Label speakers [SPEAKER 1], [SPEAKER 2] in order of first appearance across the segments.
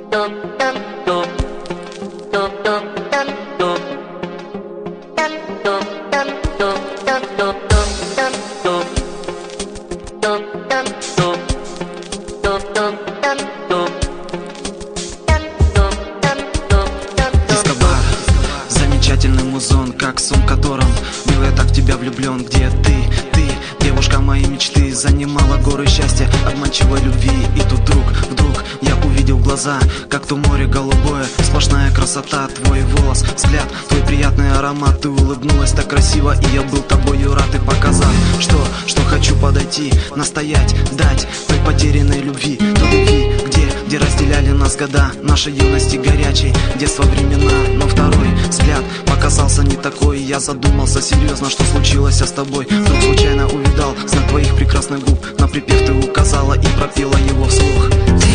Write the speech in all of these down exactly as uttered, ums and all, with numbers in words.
[SPEAKER 1] Замечательный музон, как сон, в котором был я так в тебя влюблен. Где ты, ты, девушка моей мечты, занимала горы счастья, обманчивой любви. И тут вдруг, вдруг я увидел глаза, как то море голубое, сплошная красота, твой волос, взгляд, твой приятный аромат. Ты улыбнулась так красиво, и я был тобою рад. И показал, что, что хочу подойти, настоять, дать той потерянной любви, той любви, где, где разделяли нас года нашей юности горячей, детства времена. Но второй взгляд показался не такой, я задумался серьезно, что случилось с тобой. Вдруг случайно увидал знак твоих прекрасных губ, на припев ты указала и пропела его вслух.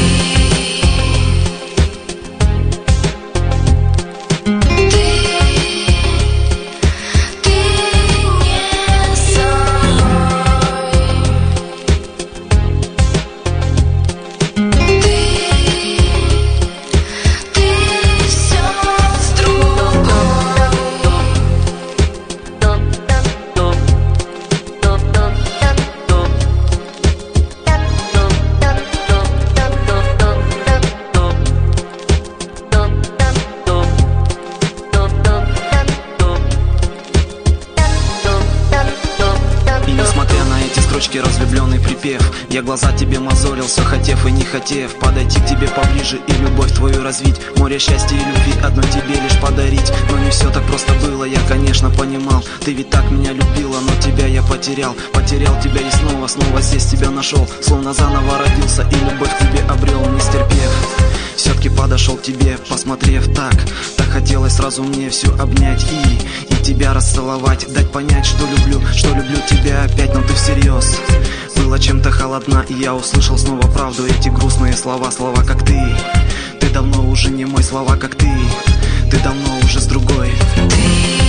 [SPEAKER 1] Разлюбленный припев, я глаза тебе мозолил, все хотев и не хотев подойти к тебе поближе и любовь твою развить, море счастья и любви одно тебе лишь подарить. Но не все так просто было, я конечно понимал, ты ведь так меня любила, но тебя я потерял, потерял тебя и снова, снова здесь тебя нашел, словно заново родился и любовь к тебе обрел, не стерпев. Все-таки подошел к тебе, посмотрев так, так хотелось сразу мне все обнять и, и тебя расцеловать, дать понять, что люблю, что люблю тебя опять, но ты всерьез была чем-то холодна, и я услышал снова правду, эти грустные слова, слова как ты, ты давно уже не мой, слова как ты, ты давно уже с другой. Ты